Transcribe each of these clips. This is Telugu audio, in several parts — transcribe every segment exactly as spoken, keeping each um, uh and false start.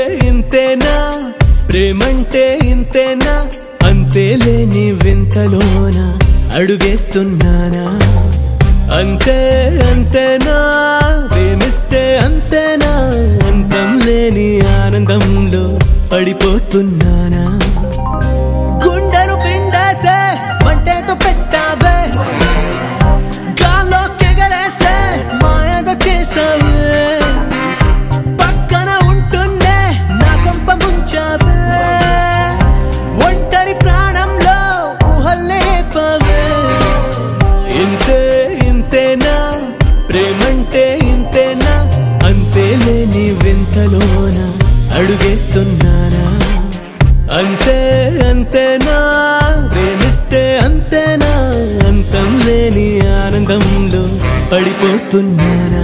ఇంతేనా ప్రేమంటే ఇంతేనా అంతే లేని వింతలోన అడుగేస్తున్నానా అంతే అంతేనా ప్రేమిస్తే అంతేనా అంతం లేని ఆనందంలో పడిపోతున్నానా గుండెలు పిండేసే మంటేతో పెట్టావే గాల్లో కెగరేసే మాయదో చేసావే పక్కన ఉంటుండే నా కొంప ముంచావే ఒంటరి ప్రాణంలో ఊహల్లే పవే ఇంతే ఇంతేనా ప్రేమంటే ఇంతేనా అంతే లేని వింతలోన అడుగేస్తున్నానా అంతే అంతేనా ప్రేమిస్తే అంతేనా అంతం లేని ఆనందంలో పడిపోతున్నానా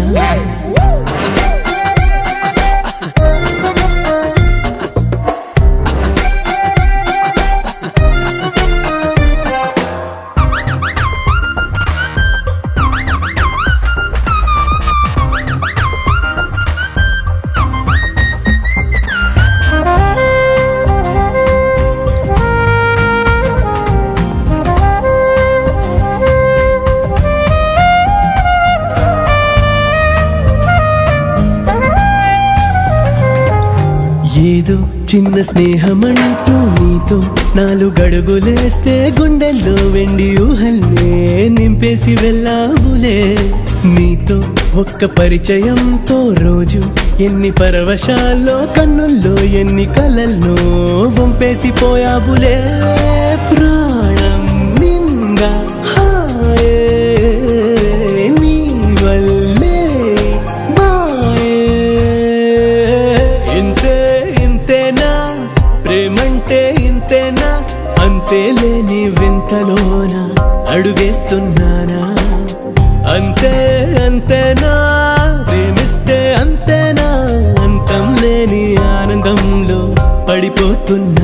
ఏదో చిన్న స్నేహమంటూ నీతో నాలుగడుగులేస్తే గుండెల్లో వెండి ఊహల్లే నింపేసి వెళ్ళావులే నీతో ఒక్క పరిచయంతో రోజు ఎన్ని పరవశాల్లో కన్నుల్లో ఎన్ని కలల్లో వంపేసి పోయావులే ప్రాణం నిండా హాయే నీ వల్లే మాయే ఇంతే ఇంతేనా ప్రేమంటే ఇంతేనా అంతే లేని వింతలోన అడుగేస్తున్నానా అంతే అంతేనా ప్రేమిస్తే అంతేనా అంతం లేని ఆనందంలో పడిపోతున్నా